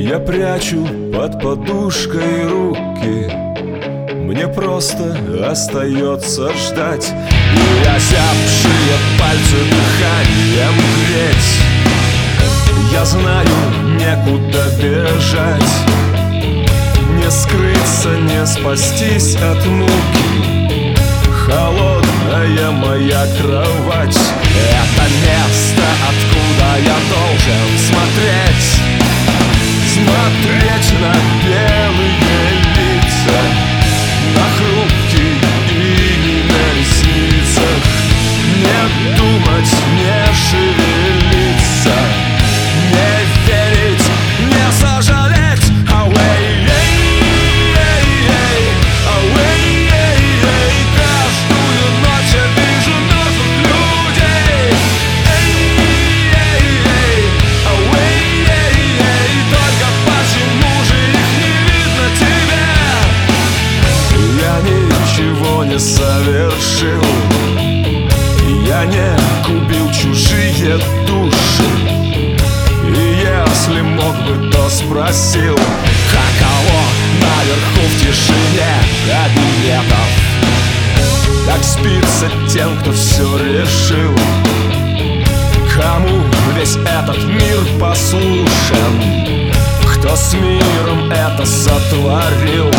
Я прячу под подушкой руки, мне просто остается ждать. И озябшие пальцы дыханием греть. Я знаю, некуда бежать, не скрыться, не спастись от муки. Холодная моя кровать — это место, откуда я должен смотреть. Смотреть на белые лица, на хрупкие и на ресницах. Не думать, не шевелиться, не верить, не сожалеть. Away, каждую ночь я вижу мертвых людей. Только почему же их не видно тебе? Я ничего не совершил, я не губил чужие души. И если мог бы, то спросил, каково наверху в тишине кабинетов. Как спится тем, кто все решил, кому весь этот мир послушен, кто с миром это сотворил.